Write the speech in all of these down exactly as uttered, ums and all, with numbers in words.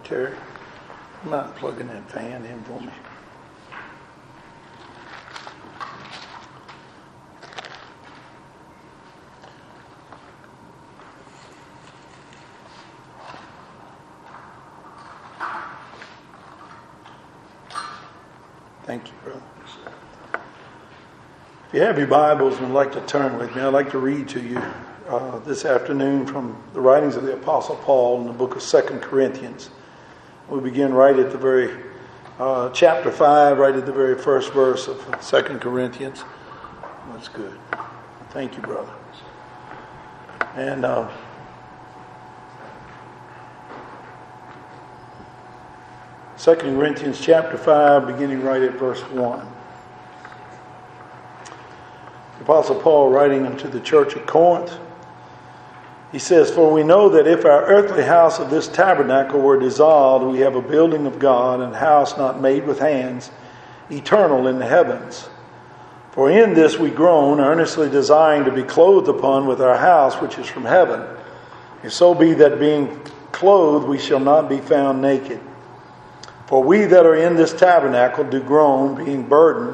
Terry, you mind plugging that fan in for me? Thank you, brother. If you have your Bibles and would like to turn with me, I'd like to read to you uh, this afternoon from the writings of the Apostle Paul in the book of Second Corinthians. We begin right at the very, uh, chapter five, right at the very first verse of Second Corinthians. That's good. Thank you, brother. And uh, Second Corinthians chapter five, beginning right at verse one. The Apostle Paul, writing unto the church at Corinth, he says, "For we know that if our earthly house of this tabernacle were dissolved, we have a building of God, and house not made with hands, eternal in the heavens. For in this we groan, earnestly desiring to be clothed upon with our house which is from heaven. If so be that being clothed we shall not be found naked. For we that are in this tabernacle do groan, being burdened,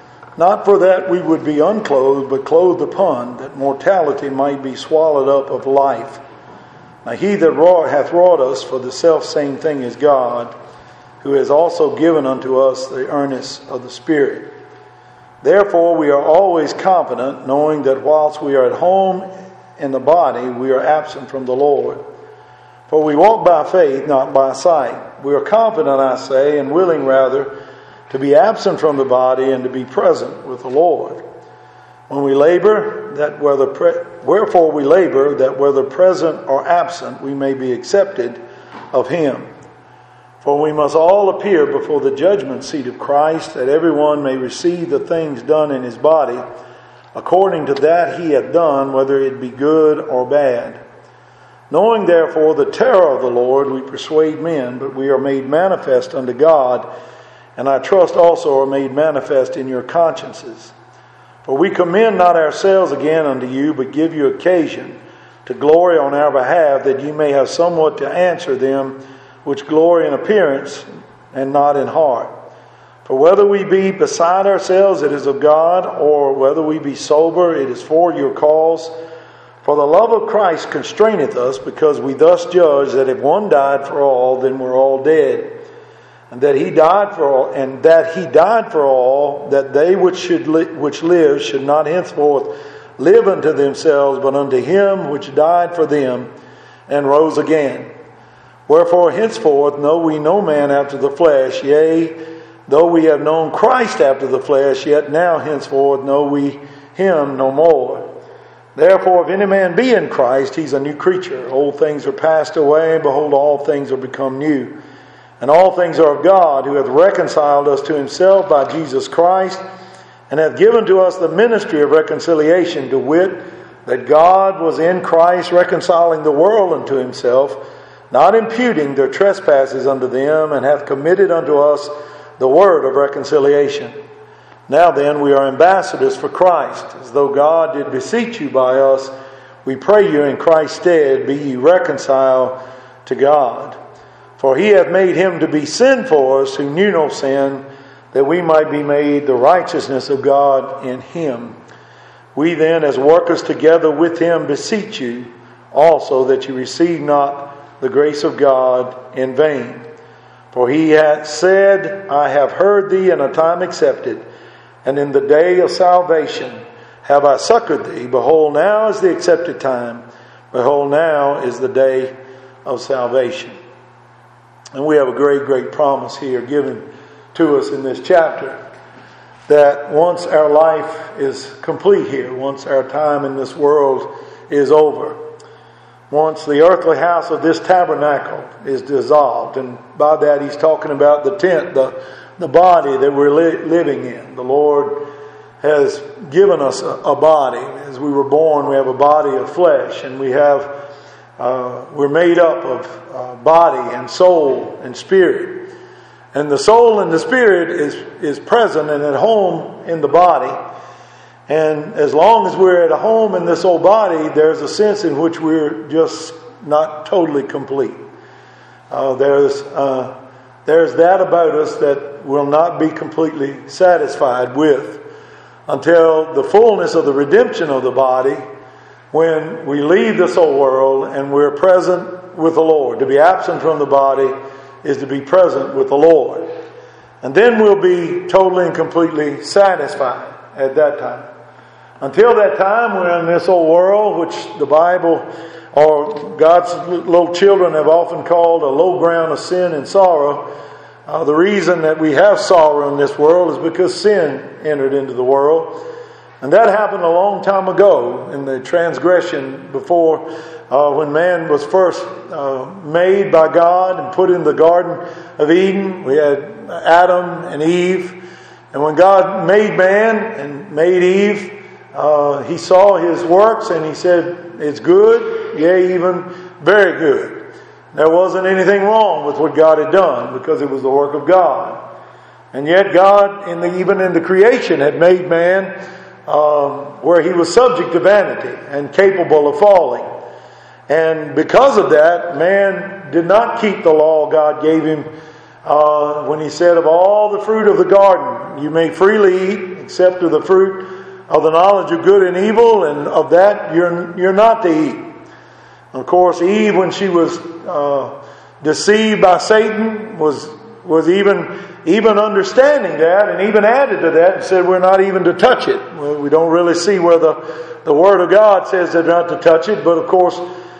not for that we would be unclothed, but clothed upon, that mortality might be swallowed up of life. Now he that wrought, hath wrought us for the selfsame thing is God, who has also given unto us the earnest of the Spirit. Therefore we are always confident, knowing that whilst we are at home in the body, we are absent from the Lord. For we walk by faith, not by sight. We are confident, I say, and willing rather, to be absent from the body and to be present with the Lord. When we labor, that whether pre- wherefore we labor, that whether present or absent, we may be accepted of Him. For we must all appear before the judgment seat of Christ, that everyone may receive the things done in his body, according to that he hath done, whether it be good or bad. Knowing therefore the terror of the Lord, we persuade men, but we are made manifest unto God, and I trust also are made manifest in your consciences. For we commend not ourselves again unto you, but give you occasion to glory on our behalf, that ye may have somewhat to answer them which glory in appearance and not in heart. For whether we be beside ourselves, it is of God, or whether we be sober, it is for your cause. For the love of Christ constraineth us, because we thus judge that if one died for all, then we're all dead. And that he died for all, and that he died for all, that they which should li- which live should not henceforth live unto themselves, but unto him which died for them and rose again. Wherefore henceforth know we no man after the flesh, yea, though we have known Christ after the flesh, yet now henceforth know we him no more. Therefore, if any man be in Christ, he's a new creature. Old things are passed away, behold, all things are become new. And all things are of God, who hath reconciled us to himself by Jesus Christ, and hath given to us the ministry of reconciliation, to wit, that God was in Christ reconciling the world unto himself, not imputing their trespasses unto them, and hath committed unto us the word of reconciliation. Now then, we are ambassadors for Christ, as though God did beseech you by us. We pray you in Christ's stead, be ye reconciled to God. For he hath made him to be sin for us, who knew no sin, that we might be made the righteousness of God in him. We then, as workers together with him, beseech you also that you receive not the grace of God in vain. For he hath said, I have heard thee in a time accepted, and in the day of salvation have I succored thee. Behold, now is the accepted time. Behold, now is the day of salvation." And we have a great, great promise here given to us in this chapter, that once our life is complete here, once our time in this world is over, once the earthly house of this tabernacle is dissolved, and by that he's talking about the tent, the, the body that we're li- living in. The Lord has given us a, a body. As we were born, we have a body of flesh, and we have uh, we're made up of uh, body and soul and spirit. And the soul and the spirit is, is present and at home in the body. And as long as we're at home in this old body, there's a sense in which we're just not totally complete. Uh, there's uh, there's that about us that we'll not be completely satisfied with until the fullness of the redemption of the body, when we leave this old world and we're present with the Lord. To be absent from the body is to be present with the Lord. And then we'll be totally and completely satisfied at that time. Until that time, we're in this old world, which the Bible or God's little children have often called a low ground of sin and sorrow. Uh, the reason that we have sorrow in this world is because sin entered into the world. And that happened a long time ago in the transgression before, uh, when man was first uh, made by God and put in the Garden of Eden. We had Adam and Eve. And when God made man and made Eve, uh, He saw His works and He said, it's good, yea, even very good. There wasn't anything wrong with what God had done because it was the work of God. And yet God, in the, even in the creation, had made man um, where he was subject to vanity and capable of falling. And because of that, man did not keep the law God gave him uh, when He said, of all the fruit of the garden you may freely eat, except of the fruit of the knowledge of good and evil, and of that you're, you're not to eat. Of course, Eve, when she was uh, deceived by Satan, was was even even understanding that, and even added to that and said we're not even to touch it. Well, we don't really see where the, the Word of God says they're not to touch it, but of course,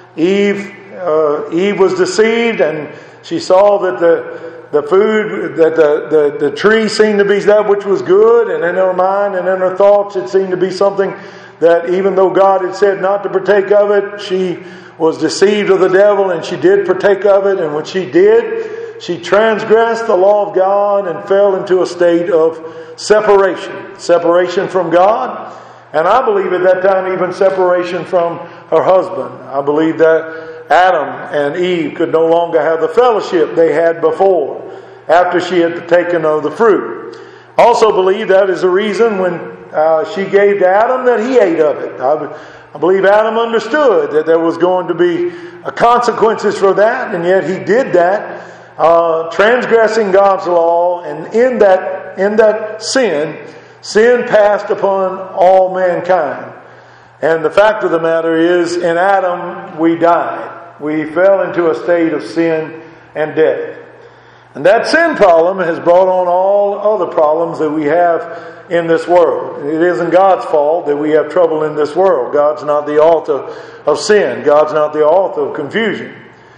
Eve uh, Eve was deceived, and she saw that the the food, that the, the, the tree seemed to be that which was good, and in her mind and in her thoughts it seemed to be something that even though God had said not to partake of it, she was deceived of the devil and she did partake of it. And when she did, she transgressed the law of God and fell into a state of separation. Separation from God. And I believe at that time even separation from her husband. I believe that Adam and Eve could no longer have the fellowship they had before after she had partaken of the fruit. Also believe that is the reason when uh, she gave to Adam that he ate of it. I, I believe Adam understood that there was going to be consequences for that, and yet he did that, uh, transgressing God's law, and in that in that sin, sin passed upon all mankind. And the fact of the matter is, in Adam we died. We fell into a state of sin and death. And that sin problem has brought on all other problems that we have in this world. It isn't God's fault that we have trouble in this world. God's not the author of sin. God's not the author of confusion.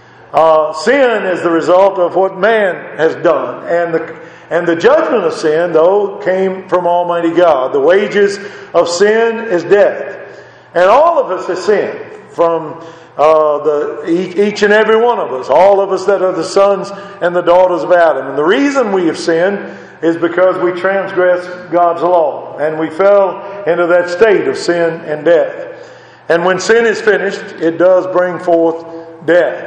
Uh, sin is the result of what man has done. And the, and the judgment of sin, though, came from Almighty God. The wages of sin is death. And all of us have sinned from Uh, the each, each and every one of us, all of us that are the sons and the daughters of Adam. And the reason we have sinned is because we transgressed God's law and we fell into that state of sin and death. And when sin is finished, it does bring forth death.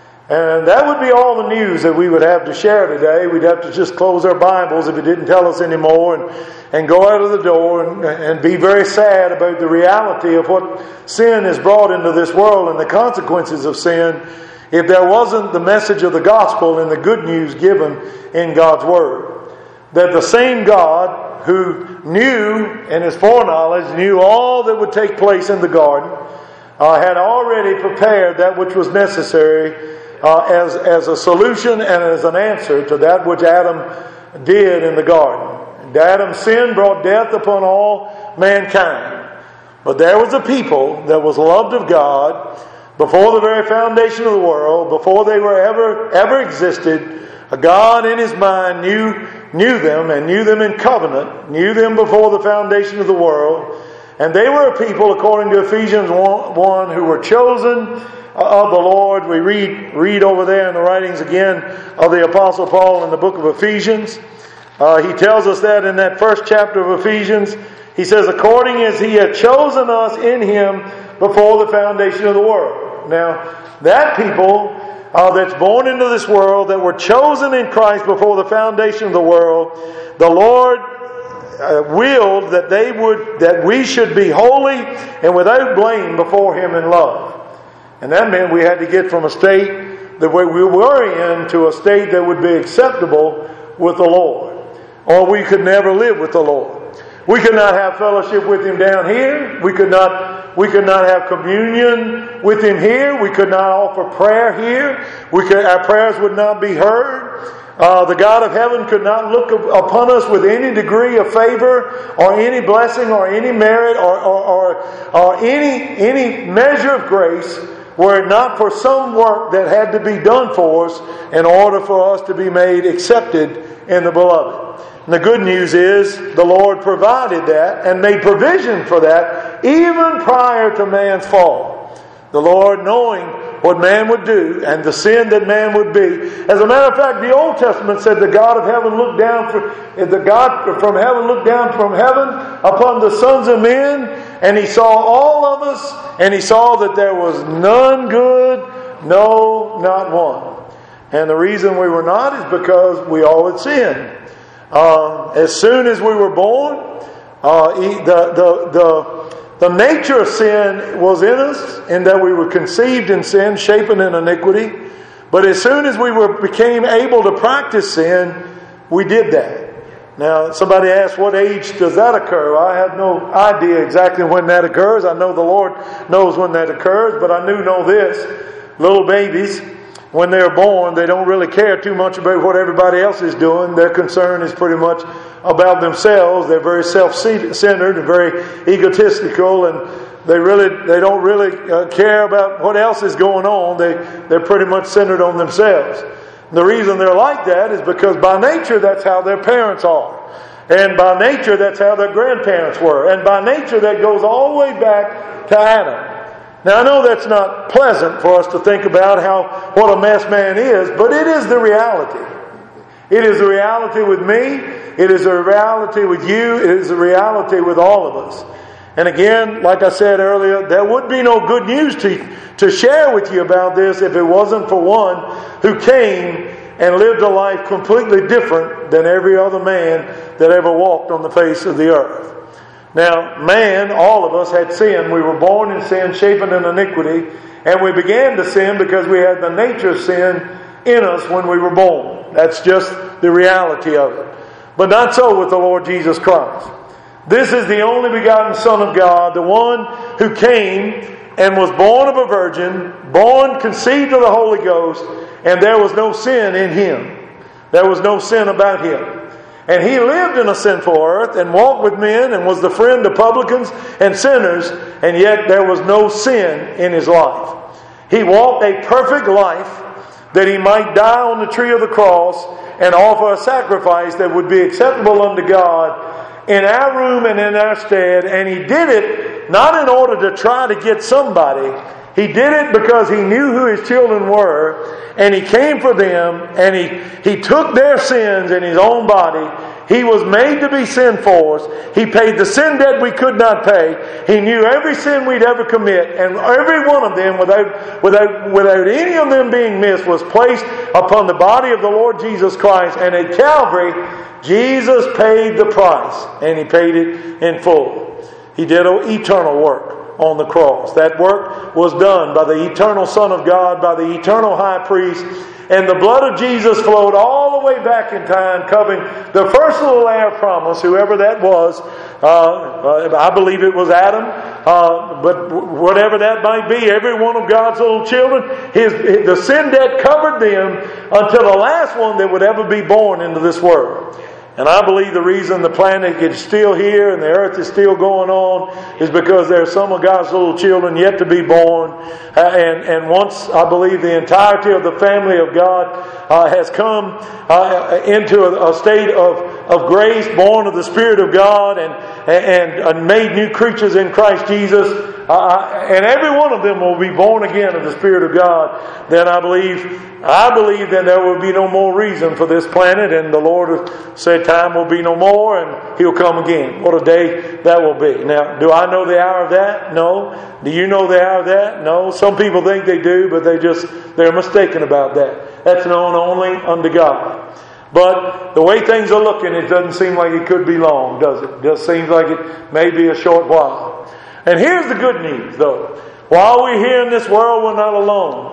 And that would be all the news that we would have to share today. We'd have to just close our Bibles if it didn't tell us anymore, and, and go out of the door and, and be very sad about the reality of what sin has brought into this world and the consequences of sin if there wasn't the message of the gospel and the good news given in God's Word. That the same God who knew in His foreknowledge, knew all that would take place in the garden, uh, had already prepared that which was necessary Uh, as, as a solution and as an answer to that which Adam did in the garden. And Adam's sin brought death upon all mankind. But there was a people that was loved of God before the very foundation of the world, before they were ever ever existed. A God in His mind knew knew them and knew them in covenant, knew them before the foundation of the world. And they were a people, according to Ephesians one, who were chosen of the Lord. We read read over there in the writings again of the Apostle Paul in the book of Ephesians. Uh, he tells us that in that first chapter of Ephesians. He says, according as He had chosen us in Him before the foundation of the world. Now, that people uh, that's born into this world, that were chosen in Christ before the foundation of the world, the Lord uh, willed that they would, that we should be holy and without blame before Him in love. And that meant we had to get from a state the way we were in to a state that would be acceptable with the Lord. Or we could never live with the Lord. We could not have fellowship with Him down here. We could not, we could not have communion with Him here. We could not offer prayer here. We could, our prayers would not be heard. Uh, the God of heaven could not look upon us with any degree of favor or any blessing or any merit or, or, or, or any, any measure of grace were it not for some work that had to be done for us in order for us to be made accepted in the Beloved. And the good news is the Lord provided that and made provision for that even prior to man's fall. The Lord, knowing what man would do and the sin that man would be. As a matter of fact, the Old Testament said the God of heaven looked down from the God from heaven looked down from heaven upon the sons of men, and He saw all of us, and He saw that there was none good, no, not one. And the reason we were not is because we all had sinned. Uh, as soon as we were born, uh, the, the, the, the nature of sin was in us, in that we were conceived in sin, shapen in iniquity. But as soon as we were became able to practice sin, we did that. Now, somebody asked, what age does that occur? I have no idea exactly when that occurs. I know the Lord knows when that occurs, but I do know this. Little babies, when they're born, they don't really care too much about what everybody else is doing. Their concern is pretty much about themselves. They're very self-centered and very egotistical, and they really they don't really uh, care about what else is going on. They they're pretty much centered on themselves. And the reason they're like that is because by nature that's how their parents are, and by nature that's how their grandparents were, and by nature that goes all the way back to Adam. Now, I know that's not pleasant for us to think about how what a mess man is, but it is the reality. It is the reality with me. It is the reality with you. It is the reality with all of us. And again, like I said earlier, there would be no good news to, to share with you about this if it wasn't for one who came and lived a life completely different than every other man that ever walked on the face of the earth. Now, man, all of us had sin. We were born in sin, shapen in iniquity, and we began to sin because we had the nature of sin in us when we were born. That's just the reality of it. But not so with the Lord Jesus Christ. This is the only begotten Son of God, the one who came and was born of a virgin, born, conceived of the Holy Ghost, and there was no sin in Him. There was no sin about Him. And He lived in a sinful earth and walked with men and was the friend of publicans and sinners, and yet there was no sin in His life. He walked a perfect life that He might die on the tree of the cross and offer a sacrifice that would be acceptable unto God in our room and in our stead. And He did it not in order to try to get somebody. He did it because He knew who His children were, and He came for them, and He, he took their sins in His own body. He was made to be sin for us. He paid the sin debt we could not pay. He knew every sin we'd ever commit, and every one of them, without, without, without any of them being missed, was placed upon the body of the Lord Jesus Christ. And at Calvary, Jesus paid the price, and He paid it in full. He did an eternal work on the cross. That work was done by the eternal Son of God, by the eternal High Priest, and the blood of Jesus flowed all the way back in time, covering the first little heir promise, whoever that was. Uh, I believe it was Adam, uh, but whatever that might be, every one of God's little children, his, his the sin debt covered them until the last one that would ever be born into this world. And I believe the reason the planet is still here and the earth is still going on is because there are some of God's little children yet to be born. Uh, and, and once I believe the entirety of the family of God uh, has come uh, into a, a state of, of grace, born of the Spirit of God and, and, and made new creatures in Christ Jesus, uh, and every one of them will be born again of the Spirit of God, then I believe I believe then there will be no more reason for this planet, and the Lord said time will be no more and He'll come again. What a day that will be. Now, do I know the hour of that? No. Do you know the hour of that? No. Some people think they do, but they just, they're mistaken about that. That's known only unto God. But the way things are looking, it doesn't seem like it could be long, does it? It just seems like it may be a short while. And here's the good news, though. While we're here in this world, we're not alone.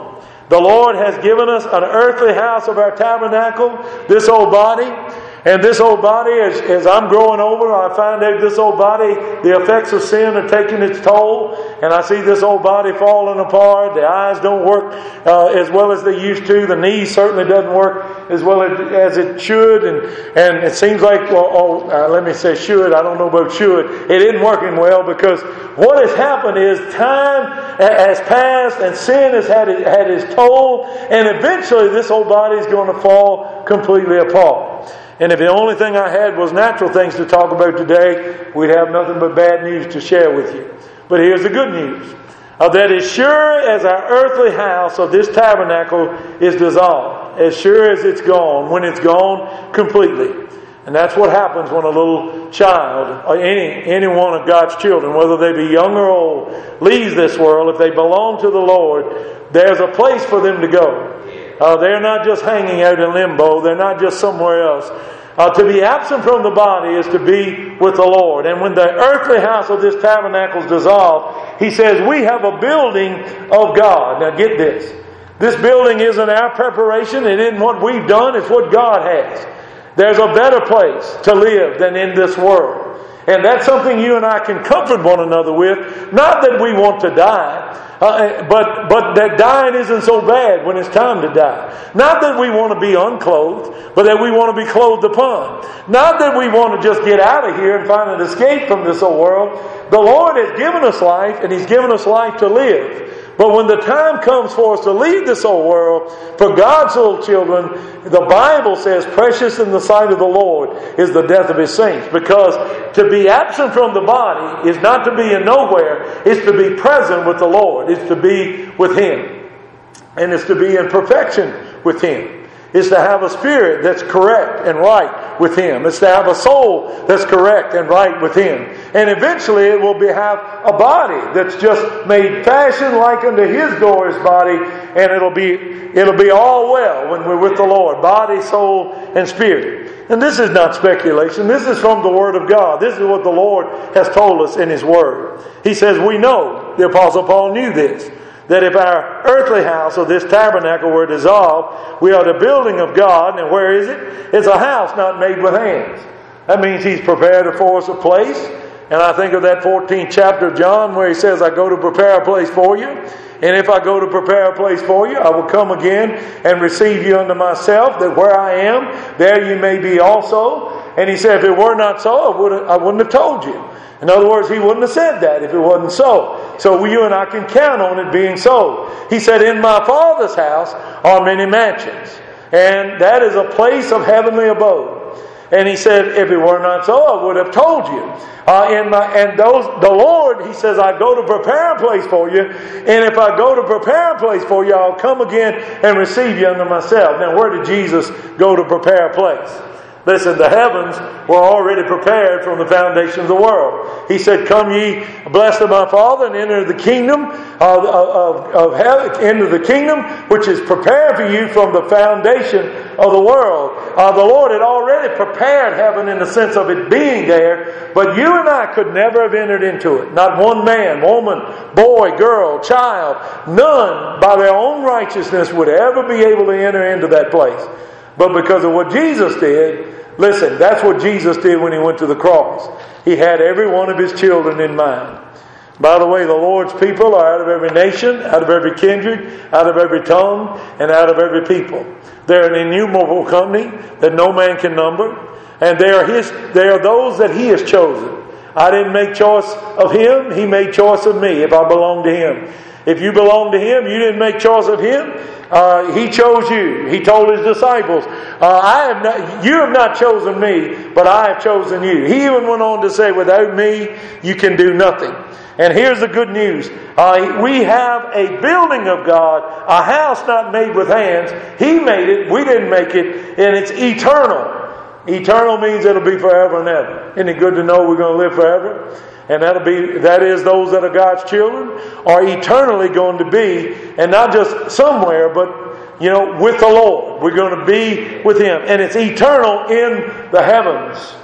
The Lord has given us an earthly house of our tabernacle, this old body. And this old body, as, as I'm growing older, I find out this old body, the effects of sin are taking its toll. And I see this old body falling apart. The eyes don't work uh, as well as they used to. The knee certainly doesn't work as well as, as it should. And, and it seems like, well, oh, uh, let me say should. I don't know about should. It isn't working well, because what has happened is time has passed and sin has had, it, had its toll. And eventually this old body is going to fall completely apart. And if the only thing I had was natural things to talk about today, we'd have nothing but bad news to share with you. But here's the good news. Uh, that as sure as our earthly house of this tabernacle is dissolved, as sure as it's gone, when it's gone completely. And that's what happens when a little child, or any, any one of God's children, whether they be young or old, leaves this world. If they belong to the Lord, there's a place for them to go. Uh, they're not just hanging out in limbo. They're not just somewhere else. Uh, to be absent from the body is to be with the Lord. And when the earthly house of this tabernacle is dissolved, he says, we have a building of God. Now get this. This building isn't our preparation. It isn't what we've done. It's what God has. There's a better place to live than in this world. And that's something you and I can comfort one another with. Not that we want to die, uh, but, but that dying isn't so bad when it's time to die. Not that we want to be unclothed, but that we want to be clothed upon. Not that we want to just get out of here and find an escape from this old world. The Lord has given us life, and He's given us life to live. But when the time comes for us to leave this old world, for God's little children, the Bible says precious in the sight of the Lord is the death of His saints. Because to be absent from the body is not to be in nowhere. It's to be present with the Lord. It's to be with Him. And it's to be in perfection with Him. It's to have a spirit that's correct and right with Him. It's to have a soul that's correct and right with Him. And eventually it will be, have a body that's just made fashion like unto His glorious body, and it'll be it'll be all well when we're with the Lord, body, soul, and spirit. And this is not speculation. This is from the Word of God. This is what the Lord has told us in His Word. He says, we know, the Apostle Paul knew this, that if our earthly house or this tabernacle were dissolved, we are the building of God. And where is it? It's a house not made with hands. That means He's prepared for us a place. And I think of that fourteenth chapter of John where He says, I go to prepare a place for you. And if I go to prepare a place for you, I will come again and receive you unto myself, that where I am, there you may be also. And He said, if it were not so, I wouldn't, I wouldn't have told you. In other words, He wouldn't have said that if it wasn't so. So you and I can count on it being so. He said, in my Father's house are many mansions. And that is a place of heavenly abode. And He said, if it were not so, I would have told you. Uh, in my, and those, the Lord, He says, I go to prepare a place for you. And if I go to prepare a place for you, I'll come again and receive you unto myself. Now, where did Jesus go to prepare a place? Listen, the heavens were already prepared from the foundation of the world. He said, come ye blessed of my Father, and enter the kingdom of, of, of heaven, enter the kingdom which is prepared for you from the foundation of the world. Uh, the Lord had already prepared heaven in the sense of it being there, but you and I could never have entered into it. Not one man, woman, boy, girl, child, none by their own righteousness would ever be able to enter into that place. But because of what Jesus did, listen, that's what Jesus did when He went to the cross. He had every one of His children in mind. By the way, the Lord's people are out of every nation, out of every kindred, out of every tongue, and out of every people. They're an innumerable company that no man can number. And they are His. They are those that He has chosen. I didn't make choice of Him. He made choice of me if I belong to Him. If you belong to Him, you didn't make choice of Him. Uh, he chose you. He told His disciples, uh, I have not, you have not chosen me, but I have chosen you. He even went on to say, without me, you can do nothing. And here's the good news. Uh, we have a building of God, a house not made with hands. He made it. We didn't make it. And it's eternal. Eternal means it'll be forever and ever. Isn't it good to know we're going to live forever? And that'll be, that is, those that are God's children are eternally going to be, and not just somewhere, but, you know, with the Lord. We're going to be with Him. And it's eternal in the heavens.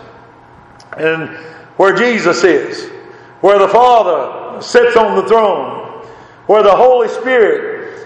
And where Jesus is, where the Father sits on the throne, where the Holy Spirit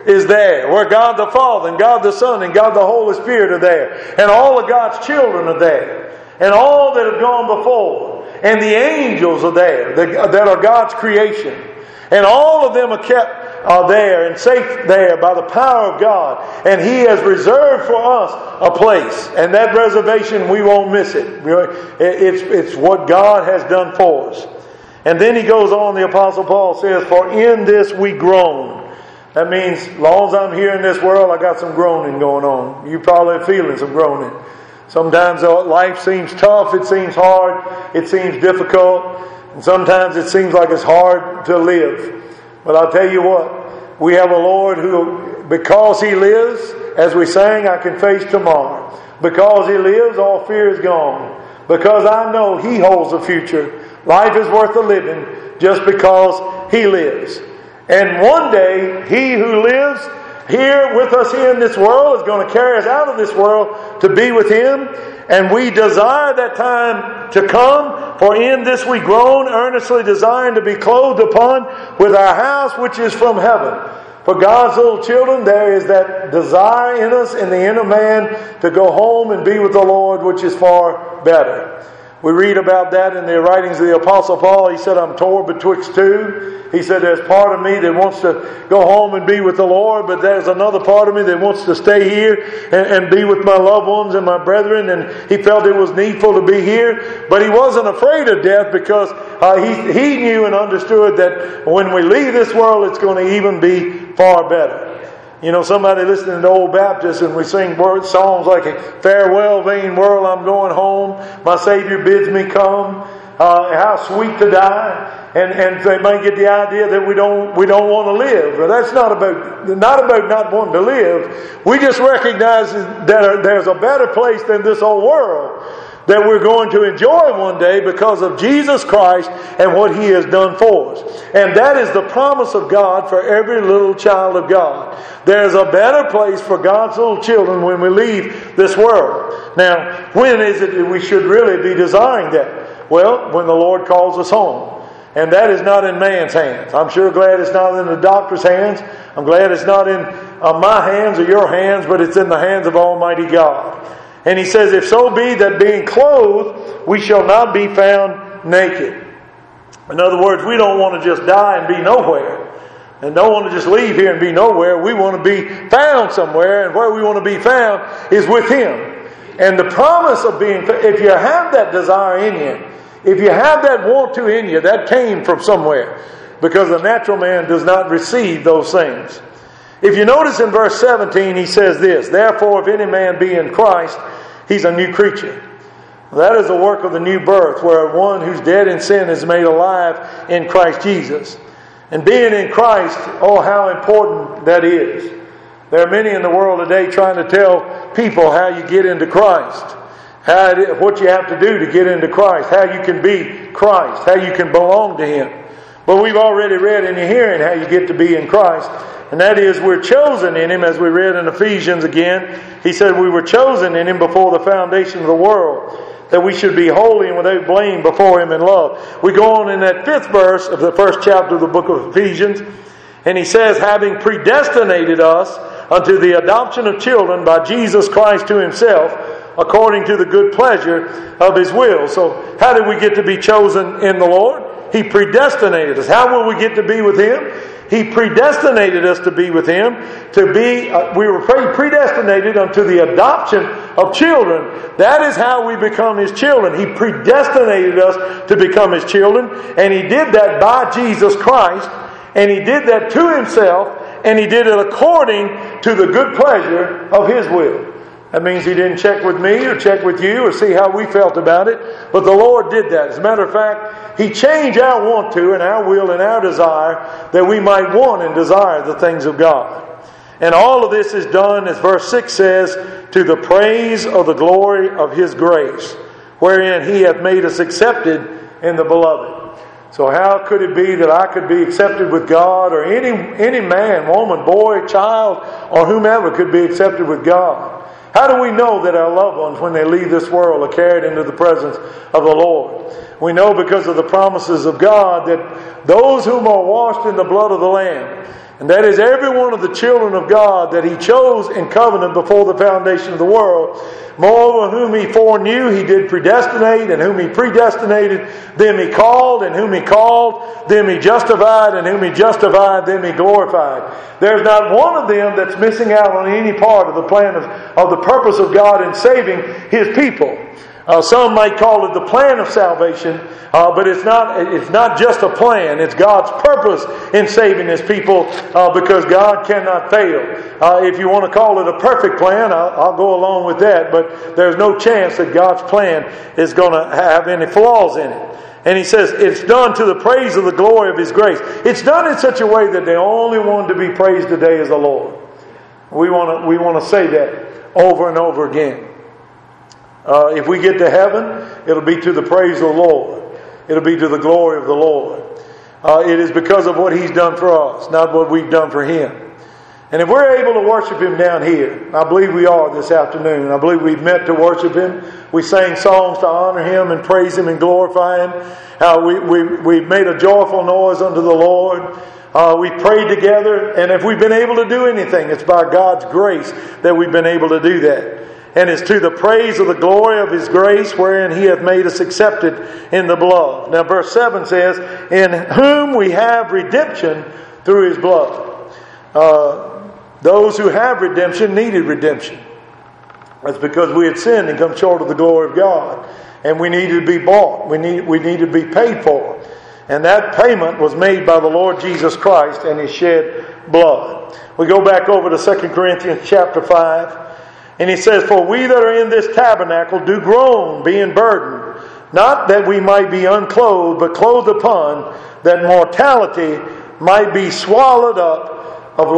is there, where God the Father and God the Son and God the Holy Spirit are there. And all of God's children are there. And all that have gone before. And the angels are there, that are God's creation. And all of them are kept are there and safe there by the power of God. And He has reserved for us a place. And that reservation, we won't miss it. It's, it's what God has done for us. And then he goes on, the Apostle Paul says, for in this we groan. That means, as long as I'm here in this world, I got some groaning going on. You probably are feeling some groaning. Sometimes life seems tough, it seems hard, it seems difficult. And sometimes it seems like it's hard to live. But I'll tell you what, we have a Lord who, because He lives, as we sang, I can face tomorrow. Because He lives, all fear is gone. Because I know He holds the future. Life is worth the living just because He lives. And one day, He who lives here with us here in this world is going to carry us out of this world to be with Him. And we desire that time to come. For in this we groan, earnestly desiring to be clothed upon with our house which is from heaven. For God's little children, there is that desire in us, in the inner man, to go home and be with the Lord, which is far better. We read about that in the writings of the Apostle Paul. He said, I'm torn betwixt two. He said, there's part of me that wants to go home and be with the Lord, but there's another part of me that wants to stay here and, and be with my loved ones and my brethren. And he felt it was needful to be here. But he wasn't afraid of death because uh, he, he knew and understood that when we leave this world, it's going to even be far better. You know, somebody listening to Old Baptist and we sing words, songs like, farewell, vain world, I'm going home. My Savior bids me come. Uh, how sweet to die. And and they may get the idea that we don't we don't want to live. But that's not about not about not wanting to live. We just recognize that there's a better place than this old world that we're going to enjoy one day because of Jesus Christ and what He has done for us. And that is the promise of God for every little child of God. There's a better place for God's little children when we leave this world. Now, when is it that we should really be desiring that? Well, when the Lord calls us home. And that is not in man's hands. I'm sure glad it's not in the doctor's hands. I'm glad it's not in uh, my hands or your hands, but it's in the hands of Almighty God. And he says, if so be that being clothed, we shall not be found naked. In other words, we don't want to just die and be nowhere. And don't want to just leave here and be nowhere. We want to be found somewhere. And where we want to be found is with Him. And the promise of being, if you have that desire in you, if you have that want to in you, that came from somewhere. Because the natural man does not receive those things. If you notice in verse seventeen, he says this, therefore if any man be in Christ, he's a new creature. That is the work of the new birth, where one who's dead in sin is made alive in Christ Jesus. And being in Christ, oh, how important that is. There are many in the world today trying to tell people how you get into Christ. How it, what you have to do to get into Christ. How you can be Christ. How you can belong to Him. But we've already read in your hearing how you get to be in Christ. And that is, we're chosen in Him, as we read in Ephesians again. He said we were chosen in Him before the foundation of the world, that we should be holy and without blame before Him in love. We go on in that fifth verse of the first chapter of the book of Ephesians, and he says, having predestinated us unto the adoption of children by Jesus Christ to Himself, according to the good pleasure of His will. So how did we get to be chosen in the Lord? He predestinated us. How will we get to be with Him? He predestinated us to be with Him. To be, uh, we were predestinated unto the adoption of children. That is how we become His children. He predestinated us to become His children. And He did that by Jesus Christ. And He did that to Himself. And He did it according to the good pleasure of His will. That means He didn't check with me or check with you or see how we felt about it. But the Lord did that. As a matter of fact, He changed our want to and our will and our desire that we might want and desire the things of God. And all of this is done, as verse six says, to the praise of the glory of His grace, wherein He hath made us accepted in the Beloved. So how could it be that I could be accepted with God, or any, any man, woman, boy, child, or whomever could be accepted with God? How do we know that our loved ones, when they leave this world, are carried into the presence of the Lord? We know because of the promises of God that those whom are washed in the blood of the Lamb, And that is every one of the children of God that He chose in covenant before the foundation of the world. Moreover, whom He foreknew, He did predestinate, and whom He predestinated, them He called, and whom He called, them He justified, and whom He justified, them He glorified. There's not one of them that's missing out on any part of the plan of, of the purpose of God in saving His people. Uh, some might call it the plan of salvation, uh, but it's not. It's not just a plan. It's God's purpose in saving His people, uh, because God cannot fail. Uh, if you want to call it a perfect plan, I'll, I'll go along with that. But there's no chance that God's plan is going to have any flaws in it. And He says it's done to the praise of the glory of His grace. It's done in such a way that the only one to be praised today is the Lord. We want to. We want to say that over and over again. Uh, if we get to heaven, it'll be to the praise of the Lord. It'll be to the glory of the Lord. Uh, it is because of what He's done for us, not what we've done for Him. And if we're able to worship Him down here, I believe we are this afternoon. I believe we've met to worship Him. We sang songs to honor Him and praise Him and glorify Him. How we, we, we've made a joyful noise unto the Lord. Uh, we prayed together. And if we've been able to do anything, it's by God's grace that we've been able to do that. And it's to the praise of the glory of His grace wherein He hath made us accepted in the beloved. Now verse seven says, in whom we have redemption through His blood. Uh, those who have redemption needed redemption. That's because we had sinned and come short of the glory of God. And we needed to be bought. We need, we needed to be paid for. And that payment was made by the Lord Jesus Christ and His shed blood. We go back over to Second Corinthians chapter five. And he says, for we that are in this tabernacle do groan, being burdened, not that we might be unclothed, but clothed upon, that mortality might be swallowed up of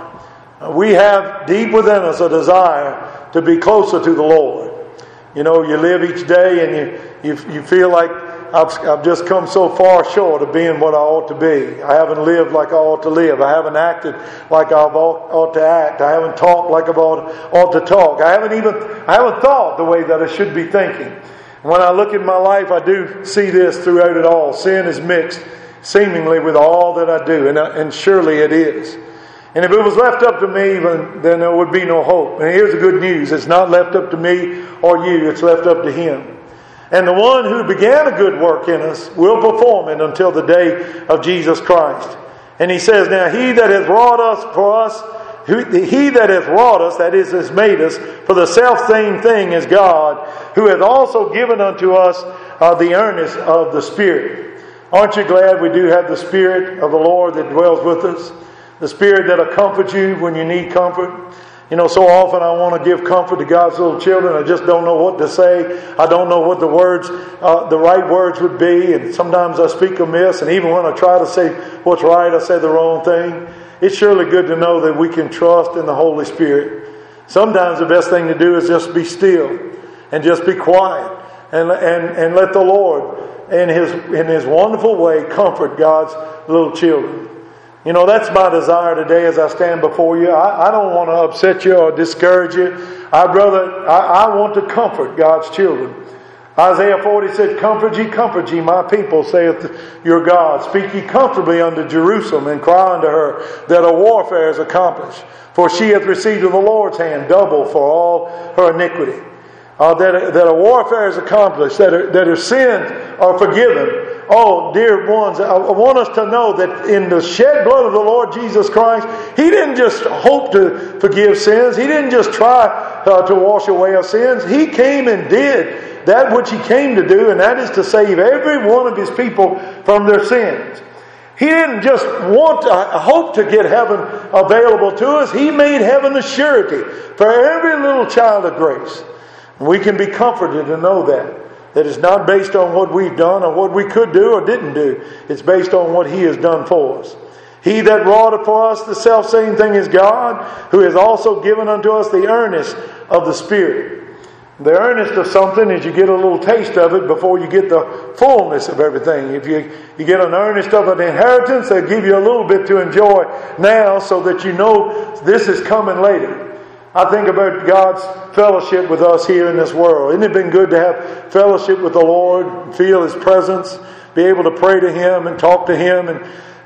life. We have deep within us a desire to be closer to the Lord. You know, you live each day and you, you, you feel like I've, I've just come so far short of being what I ought to be. I haven't lived like I ought to live. I haven't acted like I ought, ought to act. I haven't talked like I ought, ought to talk. I haven't even I haven't thought the way that I should be thinking. When I look at my life, I do see this throughout it all. Sin is mixed seemingly with all that I do, and, and surely it is. And if it was left up to me, then there would be no hope. And here's the good news. It's not left up to me or you. It's left up to Him. And the one who began a good work in us will perform it until the day of Jesus Christ. And he says, now he that hath wrought us for us, who, he that hath wrought us, that is, has made us, for the selfsame thing is God, who hath also given unto us uh, the earnest of the Spirit. Aren't you glad we do have the Spirit of the Lord that dwells with us? The Spirit that'll comfort you when you need comfort. You know, so often I want to give comfort to God's little children. I just don't know what to say. I don't know what the words, uh, the right words would be. And sometimes I speak amiss. And even when I try to say what's right, I say the wrong thing. It's surely good to know that we can trust in the Holy Spirit. Sometimes the best thing to do is just be still and just be quiet and and and let the Lord in His in His wonderful way comfort God's little children. You know, that's my desire today as I stand before you. I, I don't want to upset you or discourage you. I'd rather, I, I want to comfort God's children. Isaiah forty said, comfort ye, comfort ye, my people, saith your God. Speak ye comfortably unto Jerusalem, and cry unto her that her warfare is accomplished. For she hath received of the Lord's hand double for all her iniquity. Uh, that, that her warfare is accomplished, that her, that her sins are forgiven. Oh, dear ones, I want us to know that in the shed blood of the Lord Jesus Christ, He didn't just hope to forgive sins. He didn't just try uh, to wash away our sins. He came and did that which He came to do, and that is to save every one of His people from their sins. He didn't just want to hope to get heaven available to us. He made heaven a surety for every little child of grace. And we can be comforted to know that. That it's not based on what we've done or what we could do or didn't do. It's based on what He has done for us. He that wrought it for us, the selfsame thing is God, who has also given unto us the earnest of the Spirit. The earnest of something is you get a little taste of it before you get the fullness of everything. If you, you get an earnest of an inheritance, they'll give you a little bit to enjoy now so that you know this is coming later. I think about God's fellowship with us here in this world. Isn't it been good to have fellowship with the Lord, feel His presence, be able to pray to Him and talk to Him? And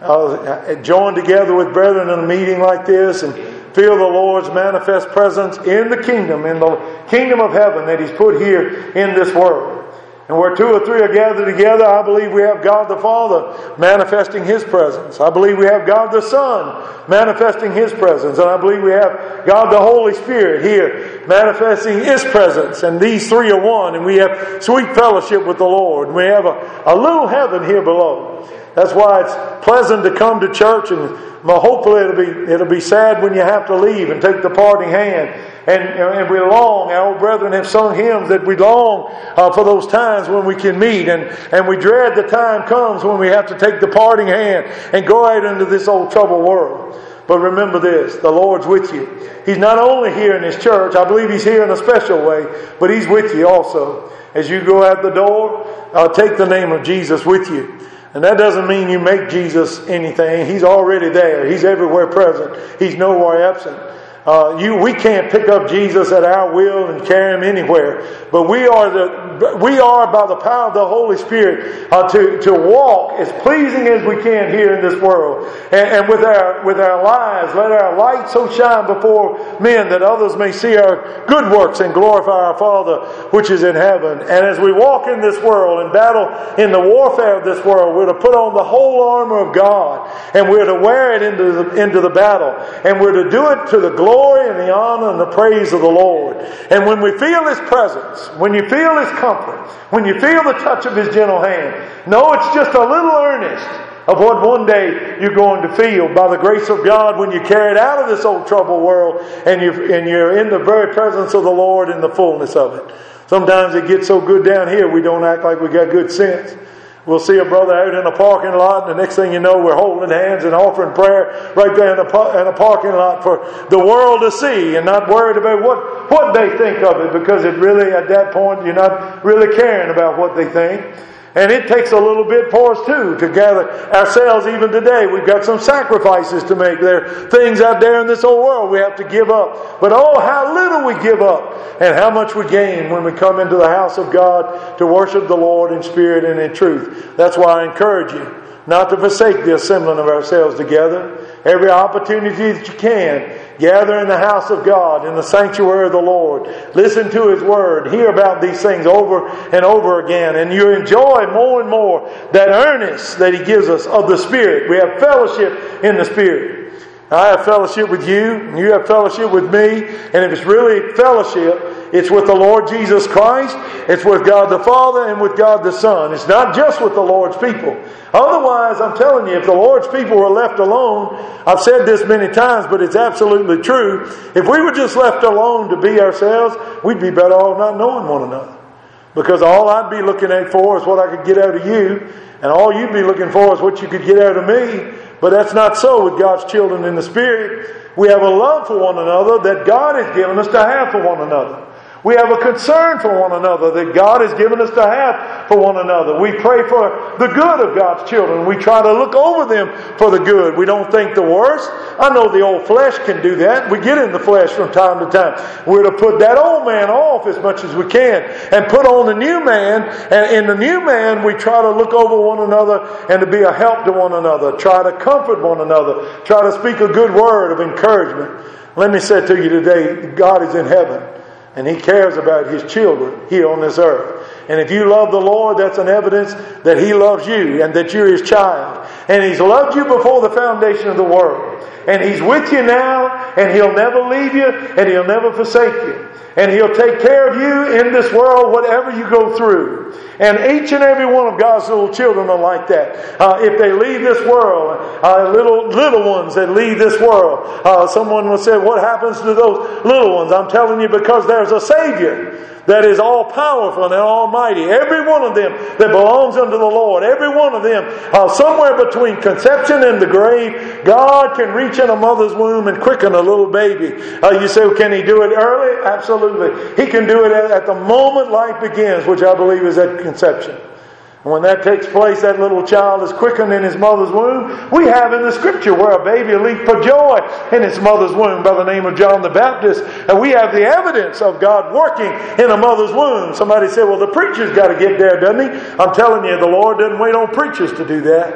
uh, join together with brethren in a meeting like this and feel the Lord's manifest presence in the kingdom, in the kingdom of heaven that He's put here in this world. And where two or three are gathered together, I believe we have God the Father manifesting His presence. I believe we have God the Son manifesting His presence. And I believe we have God the Holy Spirit here manifesting His presence. And these three are one. And we have sweet fellowship with the Lord. And we have a, a little heaven here below. That's why it's pleasant to come to church, and hopefully it'll be it'll be sad when you have to leave and take the parting hand. And, and we long, our old brethren have sung hymns that we long uh, for those times when we can meet. And, and we dread the time comes when we have to take the parting hand and go out into this old troubled world. But remember this, the Lord's with you. He's not only here in His church, I believe He's here in a special way, but He's with you also. As you go out the door, uh, take the name of Jesus with you. And that doesn't mean you make Jesus anything. He's already there. He's everywhere present. He's nowhere absent. Uh, you, we can't pick up Jesus at our will and carry Him anywhere. But we are the, we are by the power of the Holy Spirit uh, to to walk as pleasing as we can here in this world, and, and with our with our lives, let our light so shine before men that others may see our good works and glorify our Father which is in heaven. And as we walk in this world and battle in the warfare of this world, we're to put on the whole armor of God, and we're to wear it into the, into the battle, and we're to do it to the glory glory and the honor and the praise of the Lord. And when we feel His presence, when you feel His comfort, when you feel the touch of His gentle hand, know it's just a little earnest of what one day you're going to feel by the grace of God when you're carried out of this old troubled world and you're, and you're in the very presence of the Lord in the fullness of it. Sometimes it gets so good down here we don't act like we got good sense. We'll see a brother out in a parking lot, and the next thing you know, we're holding hands and offering prayer right there in a, in a parking lot for the world to see, and not worried about what, what they think of it, because it really, at that point, you're not really caring about what they think. And it takes a little bit for us too to gather ourselves even today. We've got some sacrifices to make. There are things out there in this old world we have to give up. But oh, how little we give up and how much we gain when we come into the house of God to worship the Lord in spirit and in truth. That's why I encourage you not to forsake the assembling of ourselves together. Every opportunity that you can, gather in the house of God, in the sanctuary of the Lord. Listen to His Word. Hear about these things over and over again. And you enjoy more and more that earnest that He gives us of the Spirit. We have fellowship in the Spirit. I have fellowship with you, and you have fellowship with me. And if it's really fellowship, it's with the Lord Jesus Christ, it's with God the Father, and with God the Son. It's not just with the Lord's people. Otherwise, I'm telling you, if the Lord's people were left alone, I've said this many times, but it's absolutely true. If we were just left alone to be ourselves, we'd be better off not knowing one another. Because all I'd be looking at for is what I could get out of you, and all you'd be looking for is what you could get out of me. But that's not so with God's children in the Spirit. We have a love for one another that God has given us to have for one another. We have a concern for one another that God has given us to have for one another. We pray for the good of God's children. We try to look over them for the good. We don't think the worst. I know the old flesh can do that. We get in the flesh from time to time. We're to put that old man off as much as we can and put on the new man. And in the new man, we try to look over one another and to be a help to one another. Try to comfort one another. Try to speak a good word of encouragement. Let me say to you today, God is in heaven. And He cares about His children here on this earth. And if you love the Lord, that's an evidence that He loves you and that you're His child. And He's loved you before the foundation of the world. And He's with you now, and He'll never leave you, and He'll never forsake you. And He'll take care of you in this world, whatever you go through. And each and every one of God's little children are like that. Uh, if they leave this world, uh, little little ones that leave this world, uh, someone will say, what happens to those little ones? I'm telling you, because there's a Savior that is all-powerful and almighty. Every one of them that belongs unto the Lord, every one of them, uh, somewhere between conception and the grave, God can reach in a mother's womb and quicken a little baby. Uh, you say, well, can He do it early? Absolutely. He can do it at, at the moment life begins, which I believe is at conception. And when that takes place, that little child is quickened in his mother's womb. We have in the Scripture where a baby leaped for joy in his mother's womb by the name of John the Baptist. And we have the evidence of God working in a mother's womb. Somebody said, well, the preacher's got to get there, doesn't he? I'm telling you, the Lord doesn't wait on preachers to do that.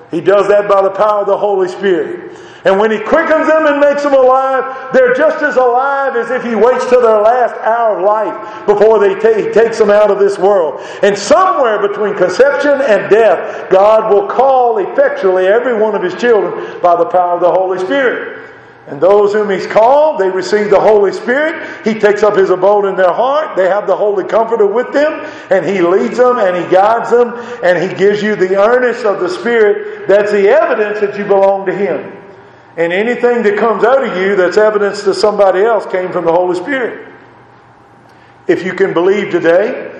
He does that by the power of the Holy Spirit. And when He quickens them and makes them alive, they're just as alive as if He waits till their last hour of life before they ta- He takes them out of this world. And somewhere between conception and death, God will call effectually every one of His children by the power of the Holy Spirit. And those whom He's called, they receive the Holy Spirit. He takes up His abode in their heart. They have the Holy Comforter with them. And He leads them and He guides them. And He gives you the earnest of the Spirit. That's the evidence that you belong to Him. And anything that comes out of you that's evidence to somebody else came from the Holy Spirit. If you can believe today,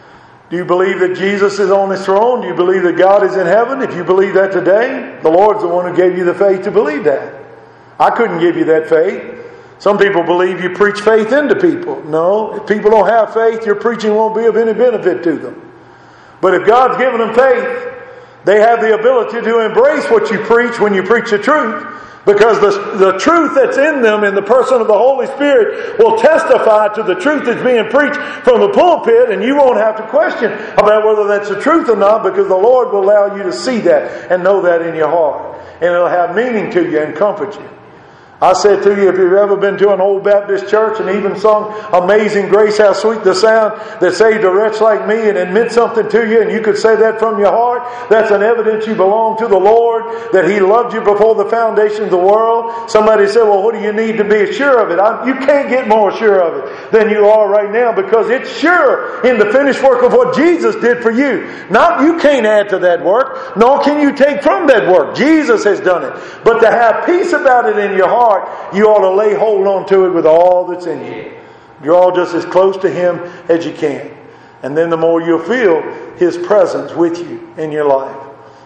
do you believe that Jesus is on His throne? Do you believe that God is in heaven? If you believe that today, the Lord's the one who gave you the faith to believe that. I couldn't give you that faith. Some people believe you preach faith into people. No, if people don't have faith, your preaching won't be of any benefit to them. But if God's given them faith, they have the ability to embrace what you preach when you preach the truth. Because the, the truth that's in them in the person of the Holy Spirit will testify to the truth that's being preached from the pulpit, and you won't have to question about whether that's the truth or not, because the Lord will allow you to see that and know that in your heart. And it'll have meaning to you and comfort you. I said to you, if you've ever been to an old Baptist church and even sung Amazing Grace, how sweet the sound that saved a wretch like me, and it meant something to you, and you could say that from your heart, that's an evidence you belong to the Lord, that He loved you before the foundation of the world. Somebody said, well, what do you need to be sure of it? I, you can't get more sure of it than you are right now, because it's sure in the finished work of what Jesus did for you. Not you can't add to that work, nor can you take from that work. Jesus has done it. But to have peace about it in your heart, you ought to lay hold on to it with all that's in you. You're all just as close to Him as you can. And then the more you'll feel His presence with you in your life.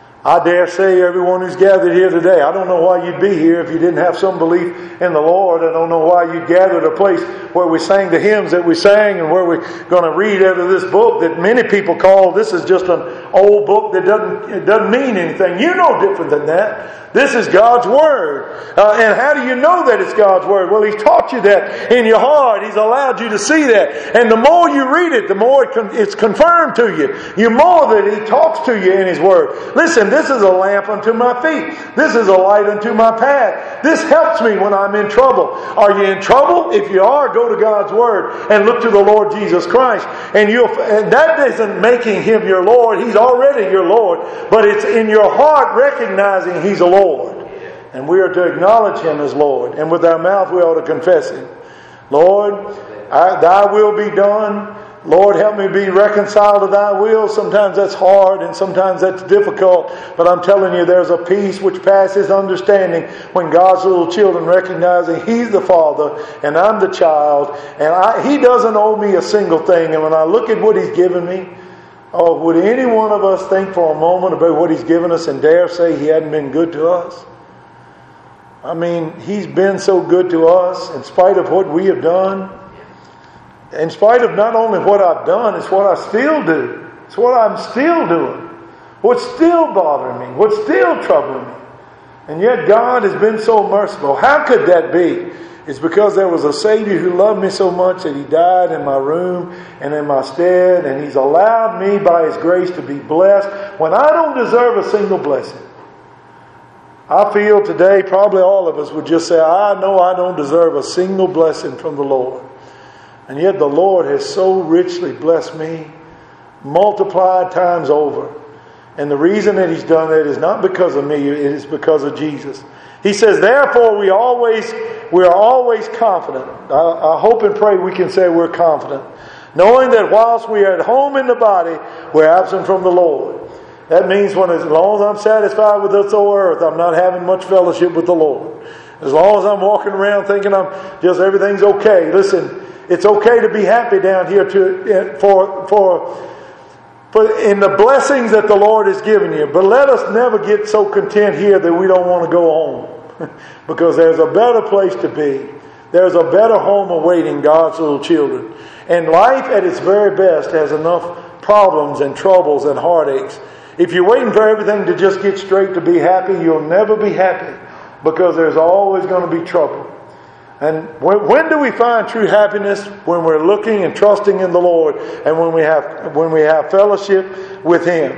I dare say everyone who's gathered here today, I don't know why you'd be here if you didn't have some belief in the Lord. I don't know why you gathered a place where we sang the hymns that we sang and where we're going to read out of this book that many people call, this is just an old book that doesn't, it doesn't mean anything. You know different than that. This is God's Word. Uh, and how do you know that it's God's Word? Well, He's taught you that in your heart. He's allowed you to see that. And the more you read it, the more it con- it's confirmed to you. You more that He talks to you in His Word. Listen, this is a lamp unto my feet. This is a light unto my path. This helps me when I'm in trouble. Are you in trouble? If you are, go to God's Word and look to the Lord Jesus Christ. And you'll, and that isn't making Him your Lord. He's already your Lord. But it's in your heart recognizing He's a Lord. And we are to acknowledge Him as Lord. And with our mouth we ought to confess Him. Lord, I, Thy will be done. Lord, help me be reconciled to Thy will. Sometimes that's hard and sometimes that's difficult. But I'm telling you, there's a peace which passes understanding when God's little children recognizing He's the Father and I'm the child. And I, He doesn't owe me a single thing. And when I look at what He's given me, oh, would any one of us think for a moment about what He's given us and dare say He hadn't been good to us? I mean, He's been so good to us in spite of what we have done. In spite of not only what I've done, it's what I still do. It's what I'm still doing. What's still bothering me. What's still troubling me. And yet God has been so merciful. How could that be? It's because there was a Savior who loved me so much that He died in my room and in my stead. And He's allowed me by His grace to be blessed when I don't deserve a single blessing. I feel today probably all of us would just say, I know I don't deserve a single blessing from the Lord. And yet the Lord has so richly blessed me, multiplied times over. And the reason that He's done that is not because of me, it is because of Jesus. He says, therefore we always we are always confident. I, I hope and pray we can say we're confident. Knowing that whilst we are at home in the body, we're absent from the Lord. That means when as long as I'm satisfied with this old earth, I'm not having much fellowship with the Lord. As long as I'm walking around thinking I'm just everything's okay. Listen, it's okay to be happy down here to for for for in the blessings that the Lord has given you. But let us never get so content here that we don't want to go home. Because there's a better place to be. There's a better home awaiting God's little children. And life at its very best has enough problems and troubles and heartaches. If you're waiting for everything to just get straight to be happy, you'll never be happy. Because there's always going to be trouble. And when, when do we find true happiness? When we're looking and trusting in the Lord, and when we have when we have fellowship with Him.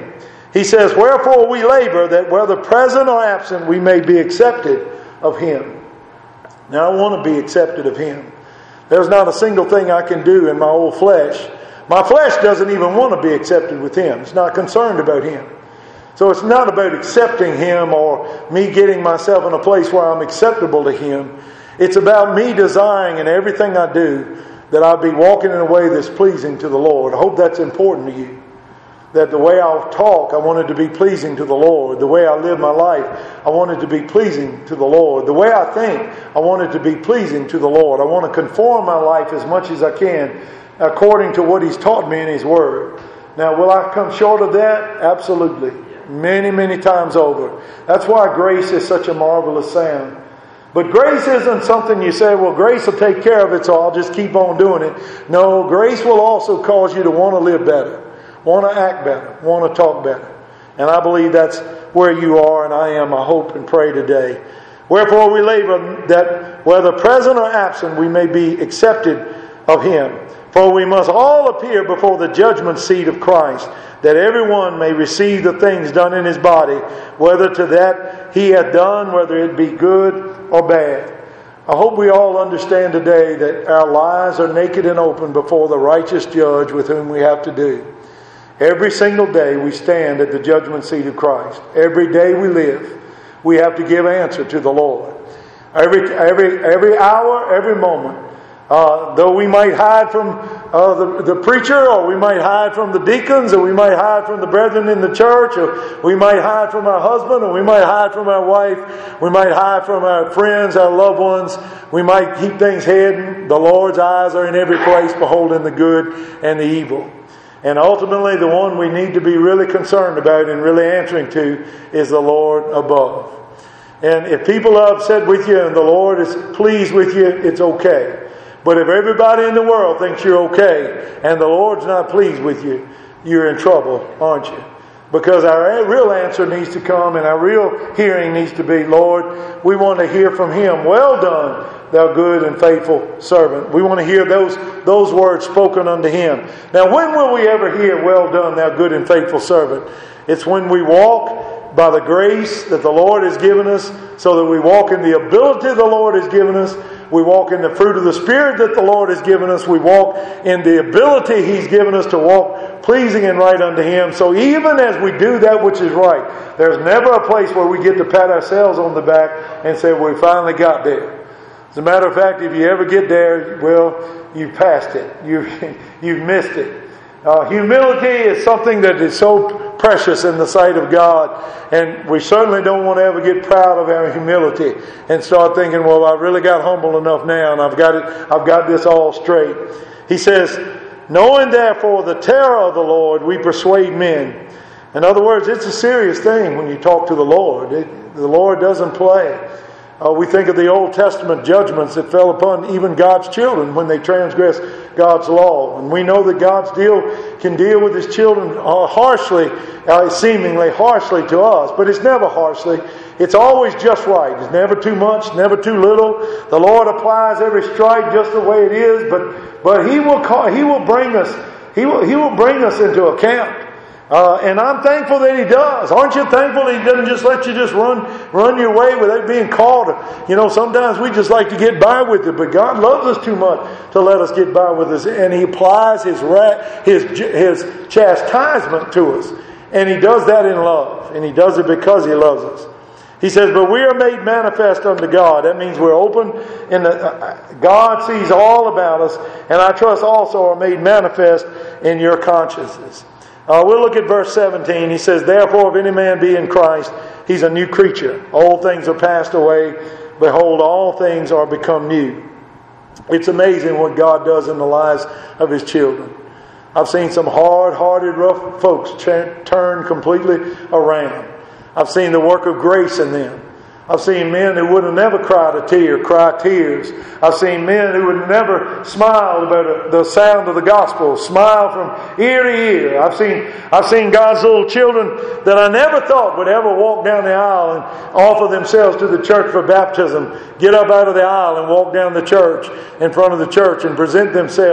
He says, wherefore we labor, that whether present or absent, we may be accepted of Him. Now, I want to be accepted of Him. There's not a single thing I can do in my old flesh. My flesh doesn't even want to be accepted with Him. It's not concerned about Him. So it's not about accepting Him or me getting myself in a place where I'm acceptable to Him. It's about me desiring in everything I do that I be walking in a way that's pleasing to the Lord. I hope that's important to you. That the way I talk, I want it to be pleasing to the Lord. The way I live my life, I want it to be pleasing to the Lord. The way I think, I want it to be pleasing to the Lord. I want to conform my life as much as I can according to what He's taught me in His Word. Now, will I come short of that? Absolutely. Many, many times over. That's why grace is such a marvelous sound. But grace isn't something you say, well, grace will take care of it, so I'll just keep on doing it. No, grace will also cause you to want to live better. Want to act better, want to talk better. And I believe that's where you are and I am, I hope and pray today. Wherefore we labor that whether present or absent we may be accepted of Him. For we must all appear before the judgment seat of Christ, that everyone may receive the things done in his body, whether to that he hath done, whether it be good or bad. I hope we all understand today that our lives are naked and open before the righteous judge with whom we have to do. Every single day we stand at the judgment seat of Christ. Every day we live, we have to give answer to the Lord. Every every every hour, every moment. Uh, though we might hide from uh, the, the preacher, or we might hide from the deacons, or we might hide from the brethren in the church, or we might hide from our husband, or we might hide from our wife, we might hide from our friends, our loved ones, we might keep things hidden. The Lord's eyes are in every place, beholding the good and the evil. And ultimately, the one we need to be really concerned about and really answering to is the Lord above. And if people are upset with you and the Lord is pleased with you, it's okay. But if everybody in the world thinks you're okay and the Lord's not pleased with you, you're in trouble, aren't you? Because our real answer needs to come and our real hearing needs to be, Lord, we want to hear from Him. Well done, thou good and faithful servant. We want to hear those, those words spoken unto Him. Now, when will we ever hear, well done, thou good and faithful servant? It's when we walk by the grace that the Lord has given us, so that we walk in the ability the Lord has given us. We walk in the fruit of the Spirit that the Lord has given us. We walk in the ability He's given us to walk pleasing and right unto Him. So even as we do that which is right, there's never a place where we get to pat ourselves on the back and say, well, we finally got there. As a matter of fact, if you ever get there, well, you've passed it. You've, you've missed it. Uh, humility is something that is so precious in the sight of God, and we certainly don't want to ever get proud of our humility and start thinking, well, I really got humble enough now and I've got it, I've got this all straight. He says, knowing therefore the terror of the Lord, we persuade men. In other words, it's a serious thing when you talk to the Lord. It, the Lord doesn't play. Uh, we think of the Old Testament judgments that fell upon even God's children when they transgressed God's law. And we know that God's deal can deal with His children uh, harshly, uh, seemingly harshly to us. But it's never harshly. It's always just right. It's never too much, never too little. The Lord applies every strike just the way it is. But but He will call, He will bring us. He will He will bring us into account. Uh, and I'm thankful that He does. Aren't you thankful that He doesn't just let you just run run your way without being called? You know, sometimes we just like to get by with it, but God loves us too much to let us get by with us. And He applies His ra- His His chastisement to us. And He does that in love. And He does it because He loves us. He says, but we are made manifest unto God. That means we're open. And uh, God sees all about us. And I trust also are made manifest in your consciences. Uh, we'll look at verse seventeen. He says, therefore, if any man be in Christ, he's a new creature. Old things are passed away. Behold, all things are become new. It's amazing what God does in the lives of His children. I've seen some hard-hearted, rough folks ch- turn completely around. I've seen the work of grace in them. I've seen men who would have never cried a tear cry tears. I've seen men who would never smile about the sound of the gospel, smile from ear to ear. I've seen I've seen God's little children that I never thought would ever walk down the aisle and offer themselves to the church for baptism, get up out of the aisle and walk down the church in front of the church and present themselves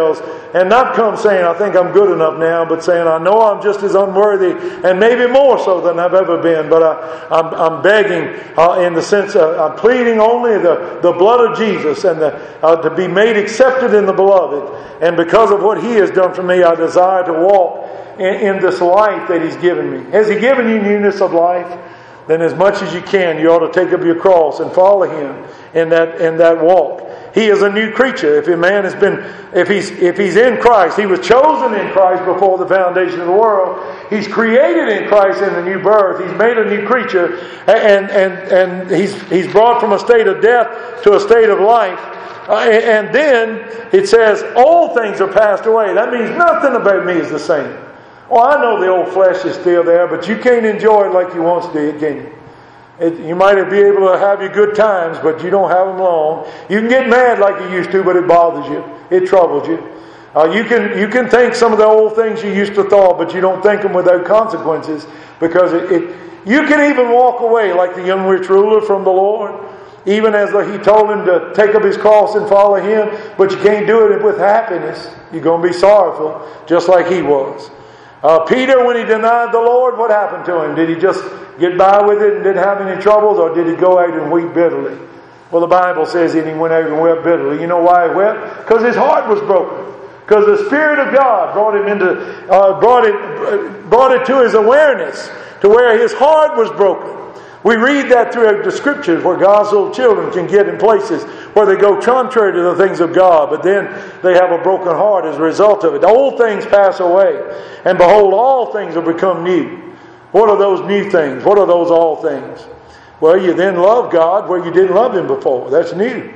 and not come saying, I think I'm good enough now, but saying, I know I'm just as unworthy, and maybe more so than I've ever been, but I, I'm, I'm begging uh, in the sense of, I'm pleading only the, the blood of Jesus and the, uh, to be made accepted in the beloved. And because of what He has done for me, I desire to walk in, in this life that He's given me. Has He given you newness of life? Then as much as you can, you ought to take up your cross and follow Him in that in that walk. He is a new creature. If a man has been, if he's if he's in Christ, he was chosen in Christ before the foundation of the world. He's created in Christ in the new birth. He's made a new creature, and and and he's he's brought from a state of death to a state of life. Uh, and then it says, all things are passed away. That means nothing about me is the same. Well, I know the old flesh is still there, but you can't enjoy it like you once did, can you? It, you might be able to have your good times, but you don't have them long. You can get mad like you used to, but it bothers you. It troubles you. Uh, you can you can think some of the old things you used to thought, but you don't think them without consequences, because it, it you can even walk away like the young rich ruler from the Lord, even as He told him to take up his cross and follow Him, but you can't do it with happiness. You're going to be sorrowful, just like he was. Uh, Peter, when he denied the Lord, what happened to him? Did he just get by with it and didn't have any troubles, or did he go out and weep bitterly? Well, the Bible says that he went out and wept bitterly. You know why he wept? Because his heart was broken. Because the Spirit of God brought him into, uh, brought it, brought it to his awareness to where his heart was broken. We read that throughout the Scriptures, where God's little children can get in places where they go contrary to the things of God, but then they have a broken heart as a result of it. Old things pass away, and behold, all things will become new. What are those new things? What are those all things? Well, you then love God where you didn't love Him before. That's new.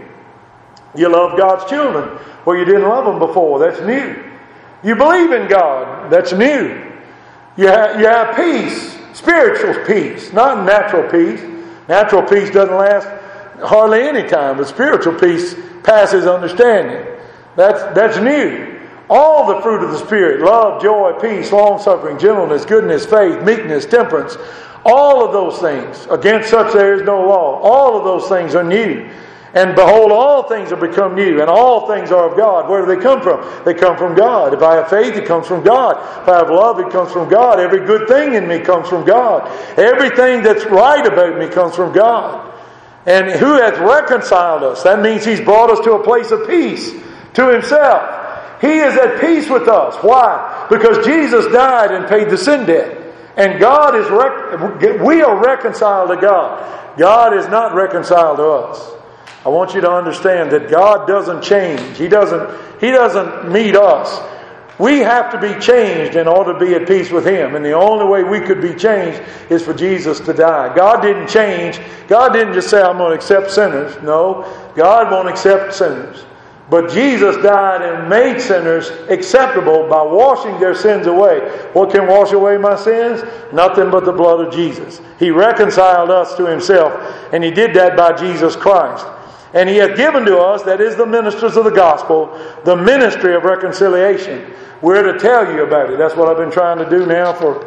You love God's children where you didn't love them before. That's new. You believe in God. That's new. You have, you have peace. Spiritual peace, not natural peace. Natural peace doesn't last hardly any time, but spiritual peace passes understanding. That's that's new. All the fruit of the Spirit, love, joy, peace, long-suffering, gentleness, goodness, faith, meekness, temperance, all of those things. Against such there is no law. All of those things are new. And behold, all things have become new, and all things are of God. Where do they come from? They come from God. If I have faith, it comes from God. If I have love, it comes from God. Every good thing in me comes from God. Everything that's right about me comes from God. And who hath reconciled us? That means He's brought us to a place of peace to Himself. He is at peace with us. Why? Because Jesus died and paid the sin debt. And God is rec- we are reconciled to God. God is not reconciled to us. I want you to understand that God doesn't change. He doesn't, He doesn't meet us. We have to be changed in order to be at peace with Him. And the only way we could be changed is for Jesus to die. God didn't change. God didn't just say, I'm going to accept sinners. No, God won't accept sinners. But Jesus died and made sinners acceptable by washing their sins away. What can wash away my sins? Nothing but the blood of Jesus. He reconciled us to Himself, and He did that by Jesus Christ. And He hath given to us, that is the ministers of the gospel, the ministry of reconciliation. We're to tell you about it. That's what I've been trying to do now for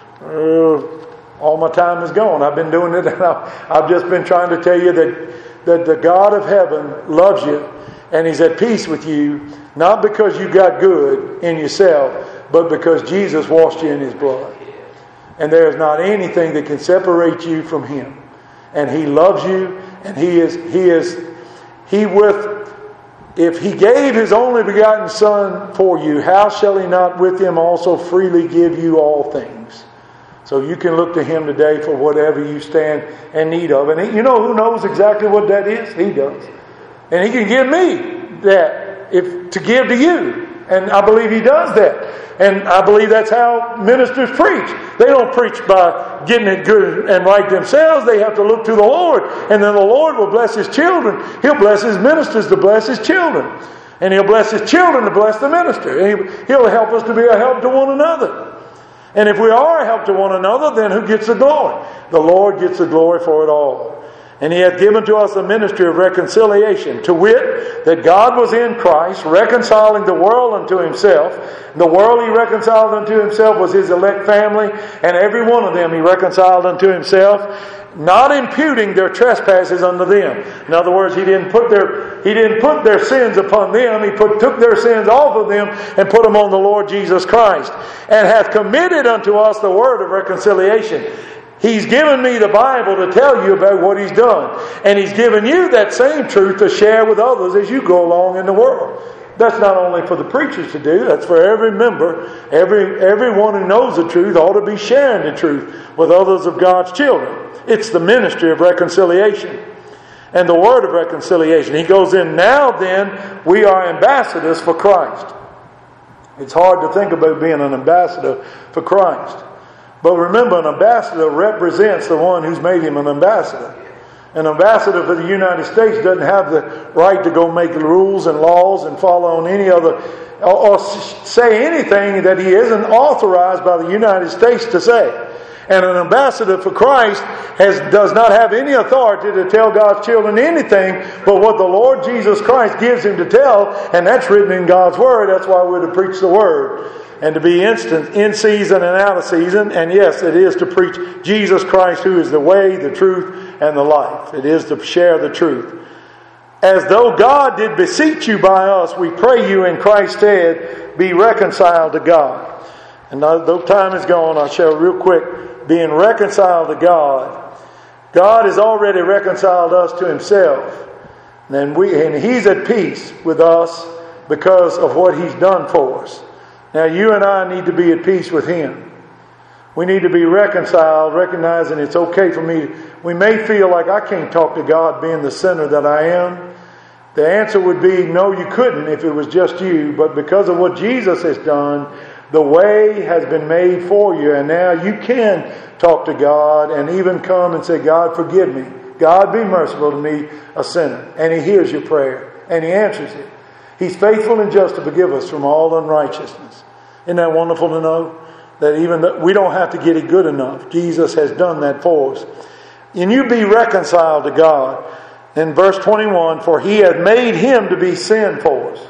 uh, all my time is gone. I've been doing it, and I've just been trying to tell you that, that the God of heaven loves you, and He's at peace with you, not because you got good in yourself, but because Jesus washed you in His blood. And there is not anything that can separate you from Him. And He loves you, and He is He is He with, if He gave His only begotten Son for you, how shall He not with Him also freely give you all things? So you can look to Him today for whatever you stand in need of. And he, you know who knows exactly what that is? He does. And He can give me that if to give to you. And I believe He does that. And I believe that's how ministers preach. They don't preach by getting it good and right themselves. They have to look to the Lord. And then the Lord will bless His children. He'll bless His ministers to bless His children. And He'll bless His children to bless the minister. And He'll help us to be a help to one another. And if we are a help to one another, then who gets the glory? The Lord gets the glory for it all. And He hath given to us a ministry of reconciliation, to wit, that God was in Christ, reconciling the world unto Himself. The world He reconciled unto Himself was His elect family, and every one of them He reconciled unto Himself, not imputing their trespasses unto them. In other words, He didn't put their He didn't put their sins upon them. He put, took their sins off of them and put them on the Lord Jesus Christ. And hath committed unto us the word of reconciliation. He's given me the Bible to tell you about what He's done. And He's given you that same truth to share with others as you go along in the world. That's not only for the preachers to do, that's for every member. Every everyone who knows the truth ought to be sharing the truth with others of God's children. It's the ministry of reconciliation and the word of reconciliation. He goes in, now then, we are ambassadors for Christ. It's hard to think about being an ambassador for Christ. But remember, an ambassador represents the one who's made him an ambassador. An ambassador for the United States doesn't have the right to go make rules and laws and follow on any other, or, or say anything that he isn't authorized by the United States to say. And an ambassador for Christ has does not have any authority to tell God's children anything but what the Lord Jesus Christ gives him to tell, and that's written in God's Word. That's why we're to preach the Word. And to be instant, in season and out of season. And yes, it is to preach Jesus Christ, who is the way, the truth, and the life. It is to share the truth. As though God did beseech you by us, we pray you in Christ's stead, be reconciled to God. And though time is gone, I'll share real quick. Being reconciled to God. God has already reconciled us to Himself. And, we, and He's at peace with us because of what He's done for us. Now you and I need to be at peace with Him. We need to be reconciled, recognizing it's okay for me. We may feel like I can't talk to God being the sinner that I am. The answer would be, no, you couldn't if it was just you. But because of what Jesus has done, the way has been made for you. And now you can talk to God and even come and say, God, forgive me. God, be merciful to me, a sinner. And He hears your prayer and He answers it. He's faithful and just to forgive us from all unrighteousness. Isn't that wonderful to know? That even that we don't have to get it good enough. Jesus has done that for us. And you be reconciled to God. In verse twenty-one, for He had made Him to be sin for us.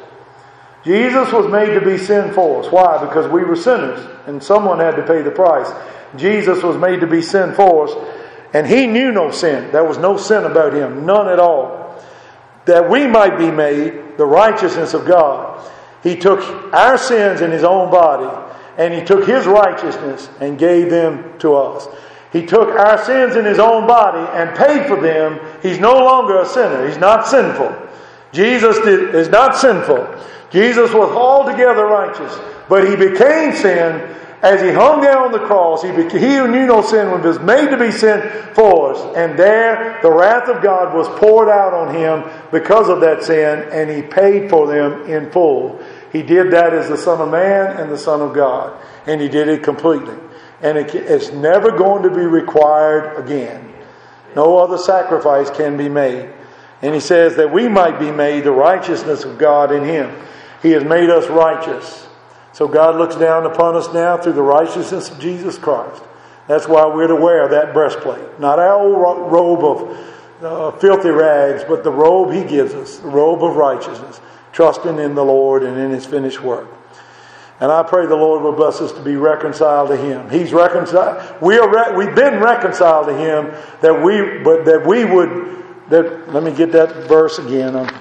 Jesus was made to be sin for us. Why? Because we were sinners and someone had to pay the price. Jesus was made to be sin for us. And He knew no sin. There was no sin about Him. None at all. That we might be made the righteousness of God. He took our sins in His own body, and He took His righteousness and gave them to us. He took our sins in His own body and paid for them. He's no longer a sinner. He's not sinful. Jesus did, is not sinful. Jesus was altogether righteous, but He became sin as He hung there on the cross. He, became, he who knew no sin was made to be sin for us. And there the wrath of God was poured out on Him because of that sin, and He paid for them in full. He did that as the Son of Man and the Son of God. And He did it completely. And it, it's never going to be required again. No other sacrifice can be made. And He says that we might be made the righteousness of God in Him. He has made us righteous. So God looks down upon us now through the righteousness of Jesus Christ. That's why we're to wear that breastplate. Not our old robe of uh, filthy rags, but the robe He gives us, the robe of righteousness, trusting in the Lord and in His finished work. And I pray the Lord will bless us to be reconciled to Him. He's reconciled. We are. Re- we've been reconciled to Him. That we, but that we would. That let me get that verse again. I'm,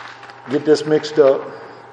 get this mixed up.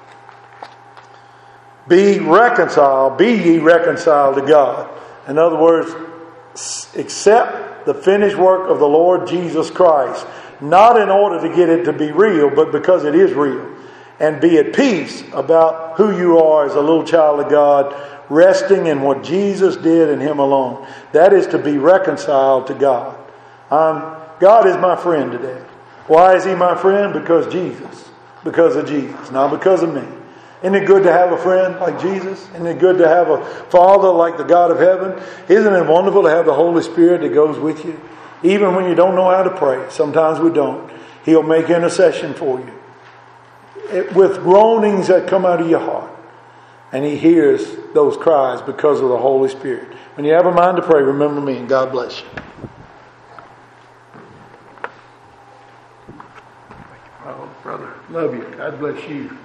Be reconciled, be ye reconciled to God. In other words, accept the finished work of the Lord Jesus Christ. Not in order to get it to be real, but because it is real. And be at peace about who you are as a little child of God, resting in what Jesus did and Him alone. That is to be reconciled to God. Um, God is my friend today. Why is He my friend? Because Jesus. Because of Jesus, not because of me. Isn't it good to have a friend like Jesus? Isn't it good to have a Father like the God of heaven? Isn't it wonderful to have the Holy Spirit that goes with you? Even when you don't know how to pray. Sometimes we don't. He'll make intercession for you. It, with groanings that come out of your heart. And He hears those cries because of the Holy Spirit. When you have a mind to pray, remember me, and God bless you. Oh, brother, love you. God bless you.